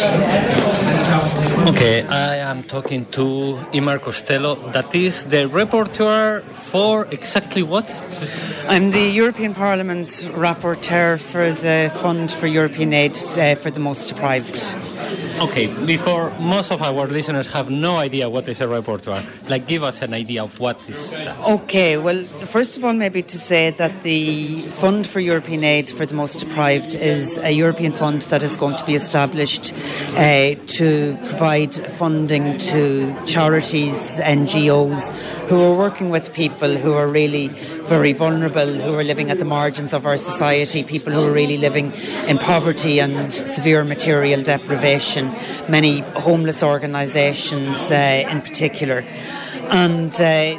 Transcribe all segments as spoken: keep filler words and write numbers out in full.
Okay, I am talking to Imar Costello. That is the rapporteur for exactly what? I'm the European Parliament's rapporteur for the Fund for European Aid uh, for the Most Deprived. Okay, before most of our listeners have no idea what is a rapporteur, like give us an idea of what is that. Okay, well, first of all, maybe to say that the Fund for European Aid for the Most Deprived is a European fund that is going to be established uh, to provide funding to charities, N G Os, who are working with people who are really very vulnerable, who are living at the margins of our society, people who are really living in poverty and severe material deprivation, many homeless organisations uh, in particular. And uh,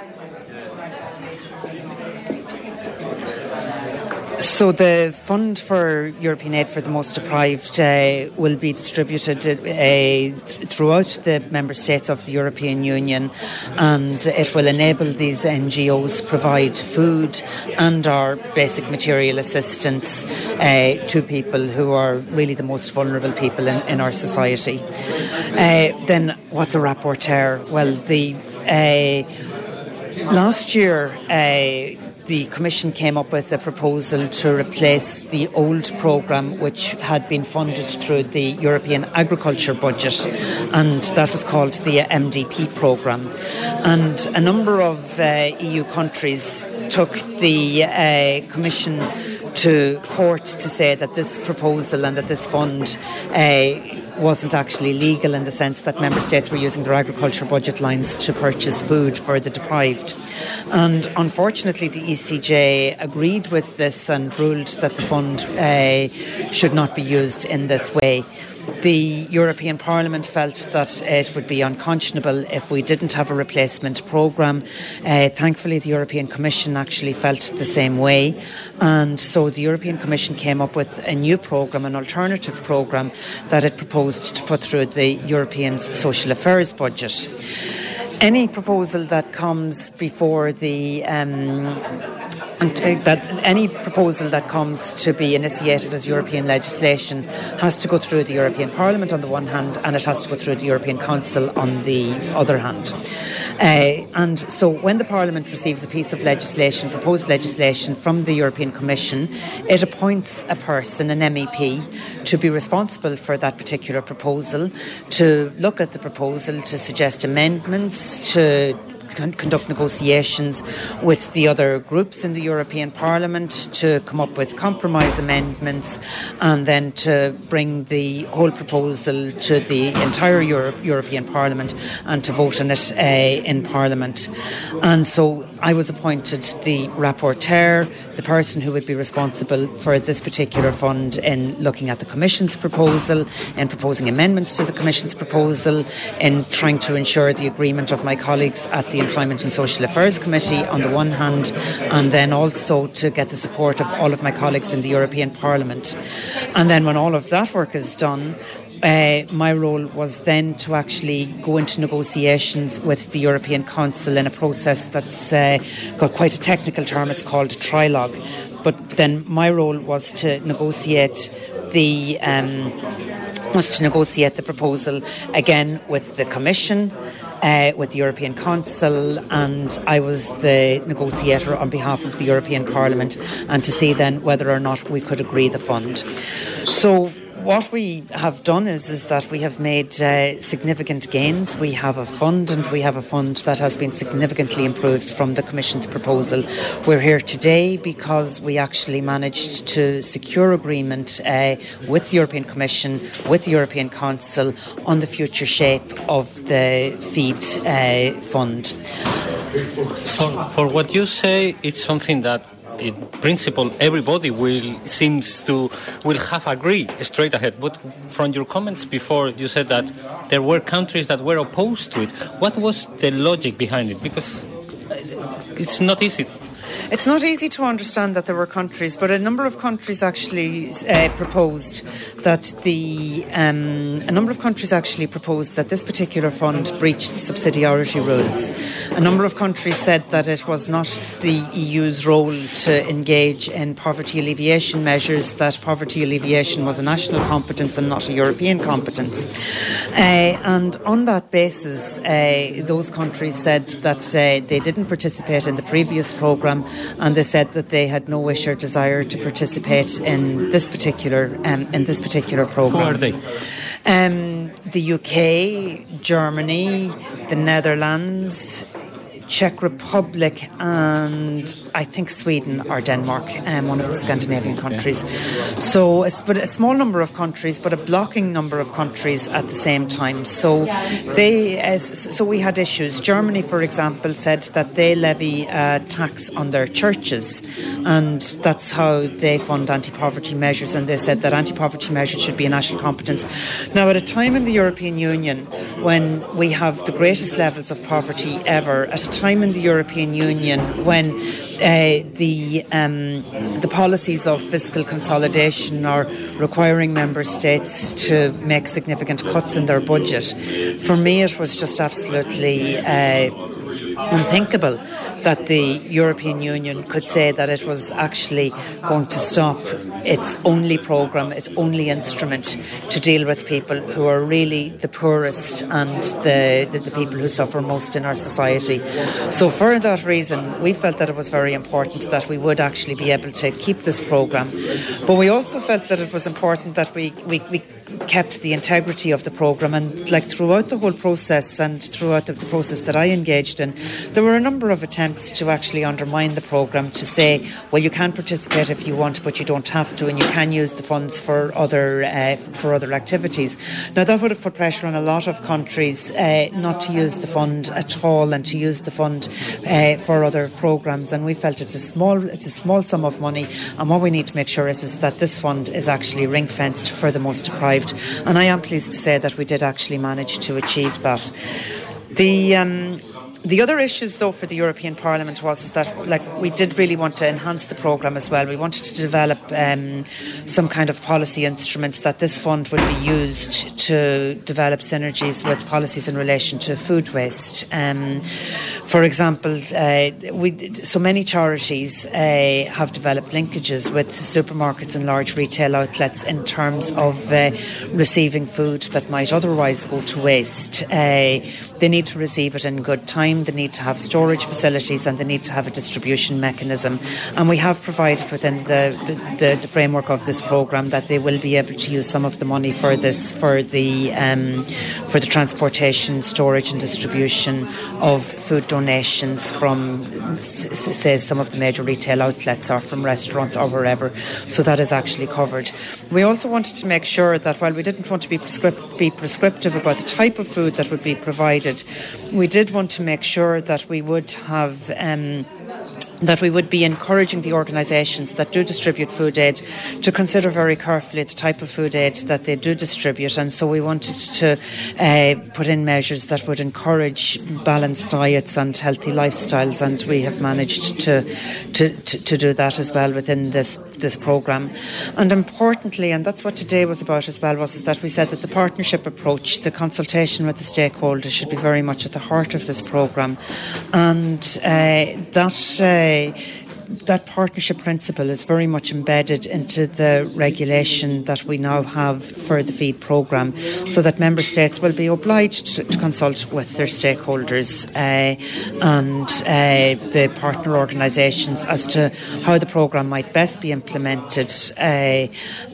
So the Fund for European Aid for the Most Deprived uh, will be distributed uh, th- throughout the member states of the European Union, and it will enable these N G Os provide food and our basic material assistance uh, to people who are really the most vulnerable people in, in our society. Uh, then what's a rapporteur? Well, the uh, last year uh, the Commission came up with a proposal to replace the old programme which had been funded through the European Agriculture Budget, and that was called the M D P programme. And a number of uh, E U countries took the uh, Commission to court to say that this proposal and that this fund uh, wasn't actually legal, in the sense that member states were using their agriculture budget lines to purchase food for the deprived. And unfortunately the E C J agreed with this and ruled that the fund uh, should not be used in this way. The European Parliament felt that it would be unconscionable if we didn't have a replacement programme. Uh, thankfully, the European Commission actually felt the same way. And so the European Commission came up with a new programme, an alternative programme, that it proposed to put through the European Social Affairs budget. Any proposal that comes before the um, that any proposal that comes to be initiated as European legislation has to go through the European Parliament on the one hand, and it has to go through the European Council on the other hand. Uh, and so when the Parliament receives a piece of legislation, proposed legislation from the European Commission, it appoints a person, an M E P, to be responsible for that particular proposal, to look at the proposal, to suggest amendments, to conduct negotiations with the other groups in the European Parliament, to come up with compromise amendments, and then to bring the whole proposal to the entire Europe, European Parliament and to vote on it uh, in Parliament. And so I was appointed the rapporteur, the person who would be responsible for this particular fund, in looking at the Commission's proposal, in proposing amendments to the Commission's proposal, in trying to ensure the agreement of my colleagues at the Employment and Social Affairs Committee on the one hand, and then also to get the support of all of my colleagues in the European Parliament. And then when all of that work is done, Uh, my role was then to actually go into negotiations with the European Council in a process that's uh, got quite a technical term. It's called trilogue. But then my role was to negotiate the um, was to negotiate the proposal again with the Commission, Uh, with the European Council, and I was the negotiator on behalf of the European Parliament, and to see then whether or not we could agree the fund. So what we have done is, is that we have made uh, significant gains. We have a fund, and we have a fund that has been significantly improved from the Commission's proposal. We're here today because we actually managed to secure agreement uh, with the European Commission, with the European Council, on the future shape of the FEAD uh, fund. For, for what you say, it's something that in principle everybody will seems to will have agreed straight ahead, but from your comments before, you said that there were countries that were opposed to it. What was the logic behind it? Because it's not easy. It's not easy to understand that there were countries, but a number of countries actually uh, proposed that the um, a number of countries actually proposed that this particular fund breached subsidiarity rules. A number of countries said that it was not the E U's role to engage in poverty alleviation measures, that poverty alleviation was a national competence and not a European competence. Uh, and on that basis, uh, those countries said that uh, they didn't participate in the previous programme, and they said that they had no wish or desire to participate in this particular um, in this particular programme. Who are they? Um, the U K, Germany, the Netherlands, Czech Republic, and I think Sweden or Denmark, um, one of the Scandinavian countries. So, but a small number of countries, but a blocking number of countries at the same time. So, they, uh, so we had issues. Germany, for example, said that they levy a tax on their churches, and that's how they fund anti-poverty measures. And they said that anti-poverty measures should be a national competence. Now, at a time in the European Union when we have the greatest levels of poverty ever, at a time in the European Union when uh, the um, the policies of fiscal consolidation are requiring member states to make significant cuts in their budget, for me it was just absolutely uh, unthinkable that the European Union could say that it was actually going to stop its only programme, its only instrument to deal with people who are really the poorest and the, the, the people who suffer most in our society. So for that reason, we felt that it was very important that we would actually be able to keep this programme. But we also felt that it was important that we, we, we kept the integrity of the programme. And like throughout the whole process and throughout the, the process that I engaged in, there were a number of attempts to actually undermine the programme, to say, well, you can participate if you want, but you don't have to, and you can use the funds for other uh, for other activities. Now, that would have put pressure on a lot of countries uh, not to use the fund at all and to use the fund uh, for other programmes. And we felt it's a small it's a small sum of money, and what we need to make sure is, is that this fund is actually ring-fenced for the most deprived. And I am pleased to say that we did actually manage to achieve that. The um, The other issues, though, for the European Parliament was is that, like, we did really want to enhance the programme as well. We wanted to develop um, some kind of policy instruments that this fund would be used to develop synergies with policies in relation to food waste. Um, for example, uh, we, so many charities uh, have developed linkages with supermarkets and large retail outlets in terms of uh, receiving food that might otherwise go to waste. Uh, they need to receive it in good time. They need to have storage facilities, and they need to have a distribution mechanism. And we have provided within the, the, the framework of this programme that they will be able to use some of the money for this, for the um, for the transportation, storage and distribution of food donations from, say, some of the major retail outlets or from restaurants or wherever. So that is actually covered. We also wanted to make sure that while we didn't want to be, prescript- be prescriptive about the type of food that would be provided, we did want to make sure that we would have um, that we would be encouraging the organisations that do distribute food aid to consider very carefully the type of food aid that they do distribute. And so we wanted to uh, put in measures that would encourage balanced diets and healthy lifestyles, and we have managed to to, to, to do that as well within this this programme. And importantly, and that's what today was about as well, was is that we said that the partnership approach, the consultation with the stakeholders, should be very much at the heart of this programme, and uh, that uh, that partnership principle is very much embedded into the regulation that we now have for the feed programme, so that member states will be obliged to, to consult with their stakeholders uh, and uh, the partner organisations as to how the programme might best be implemented uh,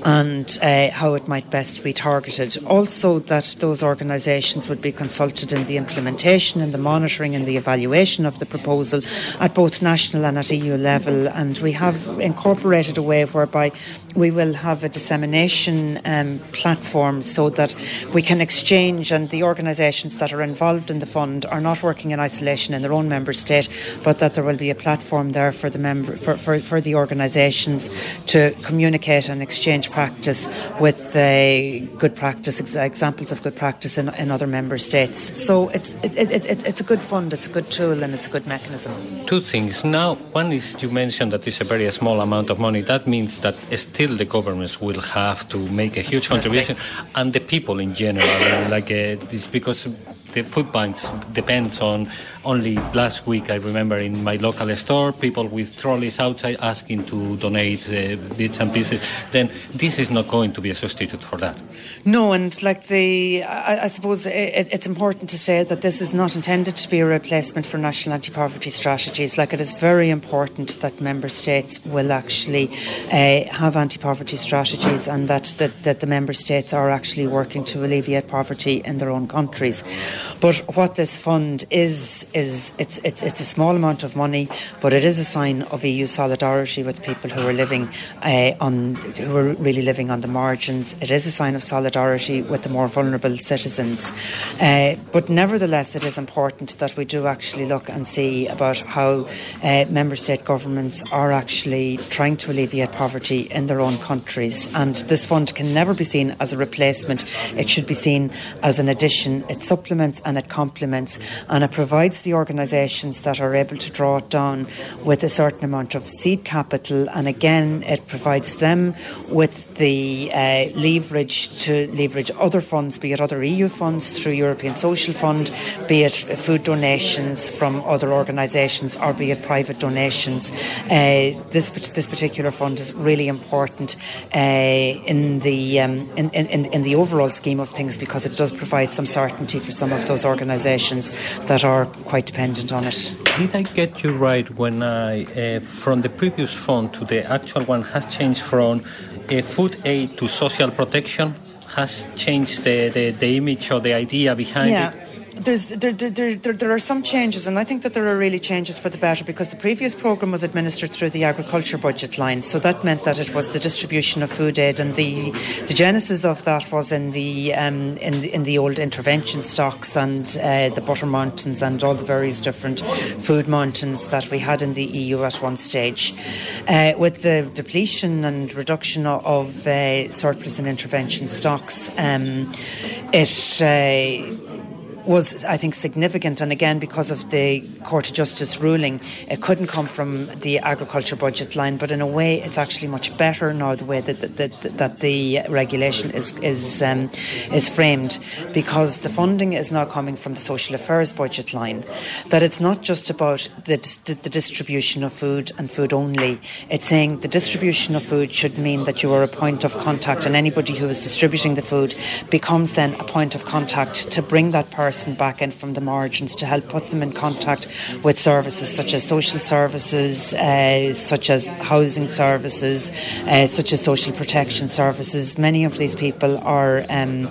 and uh, how it might best be targeted. Also, that those organisations would be consulted in the implementation and the monitoring and the evaluation of the proposal at both national and at E U level. And we have incorporated a way whereby we will have a dissemination um, platform so that we can exchange, and the organisations that are involved in the fund are not working in isolation in their own member state, but that there will be a platform there for the member for, for, for the organisations to communicate and exchange practice with uh, good practice, ex- examples of good practice in, in other member states. So it's it, it, it, it's a good fund, it's a good tool, and it's a good mechanism. Two things. Now, one is you you mentioned that it's a very small amount of money, that means that still the governments will have to make a huge contribution, and the people in general, like uh, this, because the food banks depends on only last week. I remember in my local store, people with trolleys outside asking to donate uh, bits and pieces. Then this is not going to be a substitute for that. No, and like the, I, I suppose it, it's important to say that this is not intended to be a replacement for national anti-poverty strategies. Like, it is very important that member states will actually uh, have anti-poverty strategies, and that, that, that the member states are actually working to alleviate poverty in their own countries. But what this fund is, is it's, it's, it's a small amount of money, but it is a sign of E U solidarity with people who are living uh, on, who are really living on the margins. It is a sign of solidarity with the more vulnerable citizens. Uh, but nevertheless, it is important that we do actually look and see about how uh, member state governments are actually trying to alleviate poverty in their own countries. And this fund can never be seen as a replacement. It should be seen as an addition. It supplements and it complements, and it provides the organisations that are able to draw it down with a certain amount of seed capital, and again it provides them with the uh, leverage to leverage other funds, be it other E U funds through European Social Fund, be it food donations from other organisations, or be it private donations. Uh, this this particular fund is really important uh, in the um, in, in, in the overall scheme of things, because it does provide some certainty for some of those organisations that are quite dependent on it. Did I get you right when I, uh, from the previous fund to the actual one, has changed from uh, food aid to social protection? Has changed the, the, the image or the idea behind yeah. it? There's, there, there, there, there are some changes, and I think that there are really changes for the better, because the previous programme was administered through the agriculture budget line, so that meant that it was the distribution of food aid, and the the genesis of that was in the um, in, the, in the old intervention stocks and uh, the butter mountains and all the various different food mountains that we had in the E U at one stage. Uh, with the depletion and reduction of, of uh, surplus and intervention stocks, um, it uh, was, I think, significant, and again, because of the Court of Justice ruling, it couldn't come from the agriculture budget line, but in a way it's actually much better now the way that, that, that, that the regulation is is, um, is framed, because the funding is now coming from the social affairs budget line, that it's not just about the, the, the distribution of food and food only. It's saying the distribution of food should mean that you are a point of contact, and anybody who is distributing the food becomes then a point of contact to bring that person back in from the margins, to help put them in contact with services such as social services, uh, such as housing services, uh, such as social protection services. Many of these people are um,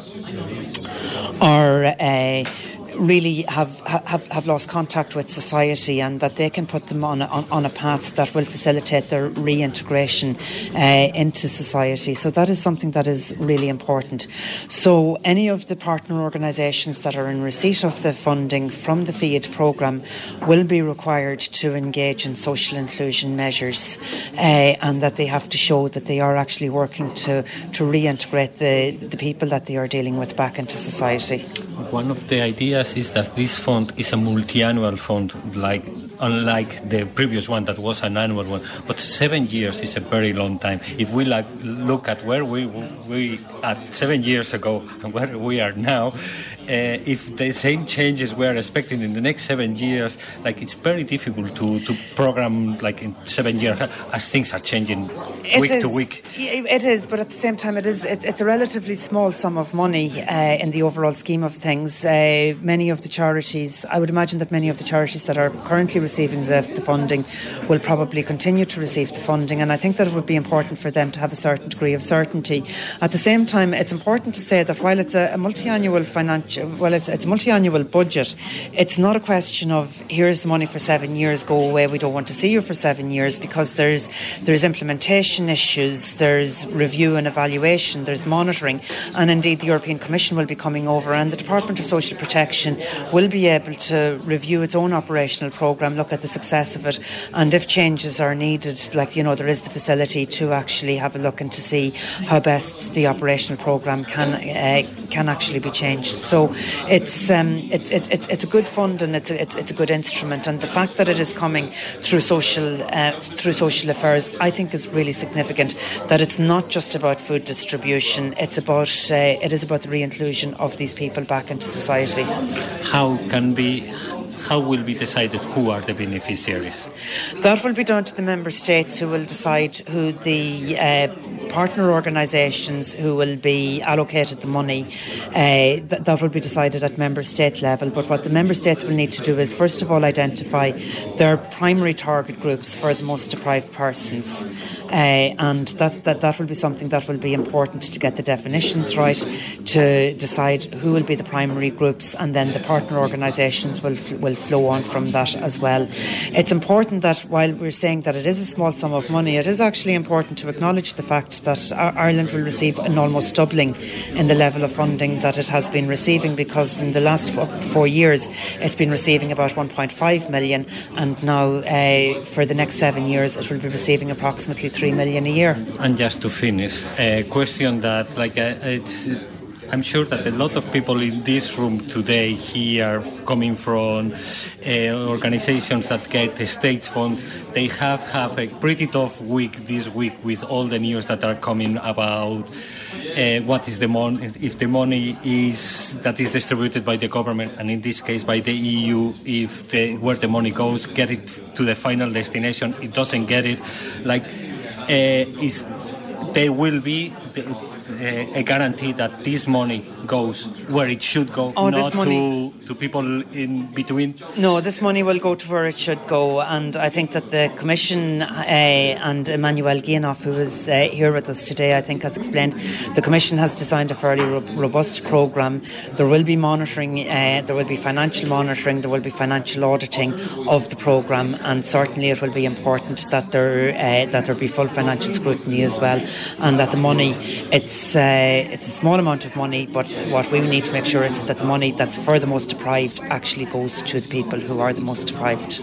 are uh, really have, have have lost contact with society, and that they can put them on a, on, on a path that will facilitate their reintegration uh, into society. So that is something that is really important. So any of the partner organisations that are in receipt of the funding from the FEAD programme will be required to engage in social inclusion measures, uh, and that they have to show that they are actually working to, to reintegrate the, the people that they are dealing with back into society. One of the ideas is that this fund is a multi-annual fund, like unlike the previous one that was an annual one. But seven years is a very long time. If we like look at where we we at seven years ago and where we are now, uh, if the same changes we are expecting in the next seven years, like it's very difficult to, to program like in seven years as things are changing it week is, to week. It is, but at the same time, it is it's, it's a relatively small sum of money uh, in the overall scheme of things. Uh, many of the charities, I would imagine that many of the charities that are currently receiving the, the funding will probably continue to receive the funding, and I think that it would be important for them to have a certain degree of certainty. At the same time, it's important to say that while it's a, a multi-annual financial, well, it's, it's a multi-annual budget, it's not a question of here's the money for seven years, go away, we don't want to see you for seven years, because there's there's implementation issues, there's review and evaluation, there's monitoring, and indeed the European Commission will be coming over, and the Department of Social Protection will be able to review its own operational programme, look at the success of it, and if changes are needed, like, you know, there is the facility to actually have a look and to see how best the operational programme can uh, can actually be changed. So So it's um, it, it, it, it's a good fund and it's a, it's, it's a good instrument. And the fact that it is coming through social uh, through social affairs, I think, is really significant. That it's not just about food distribution; it's about uh, it is about the re-inclusion of these people back into society. How can be? How will be decided who are the beneficiaries? That will be down to the member states, who will decide who the uh, partner organisations who will be allocated the money. Uh, th- that will be decided at member state level. But what the member states will need to do is, first of all, identify their primary target groups for the most deprived persons. Uh, and that, that, that will be something that will be important to get the definitions right, to decide who will be the primary groups, and then the partner organisations will f- will flow on from that as well. It's important that while we're saying that it is a small sum of money, it is actually important to acknowledge the fact that Ireland will receive an almost doubling in the level of funding that it has been receiving, because in the last four, four years it's been receiving about one point five million, and now uh, for the next seven years it will be receiving approximately three million a year. And just to finish, a question that, like, uh, it's, I'm sure that a lot of people in this room today here, coming from uh, organizations that get state funds, they have have a pretty tough week this week with all the news that are coming about uh, what is the money, if the money is that is distributed by the government, and in this case by the E U, if the, where the money goes, get it to the final destination, it doesn't get it. Like, uh, is there will be the, uh, a guarantee that this money goes where it should go, oh, not money, to, to people in between? No, this money will go to where it should go, and I think that the Commission uh, and Emmanuel Guilleneuve, who is uh, here with us today, I think has explained, the Commission has designed a fairly ro- robust programme. There will be monitoring, uh, there will be financial monitoring, there will be financial auditing of the programme, and certainly it will be important that there uh, that there be full financial scrutiny as well, and that the money, it's uh, it's a small amount of money, but what we need to make sure is that the money that's for the most deprived actually goes to the people who are the most deprived.